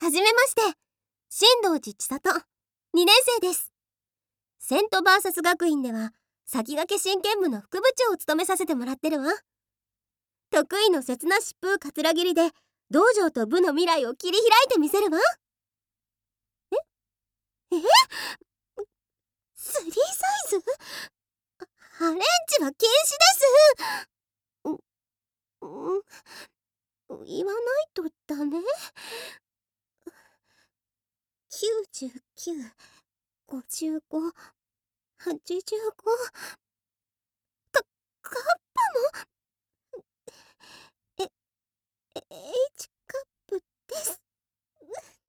はじめまして。新道寺千里、2年生です。セントバーサス学院では、先駆け真剣部の副部長を務めさせてもらってるわ。得意の刹那疾風かつら切りで、道場と部の未来を切り開いてみせるわ。えスリーサイズ？アレンジは禁止です。言わないとダメ？99、55、85。カッパも？H カップです。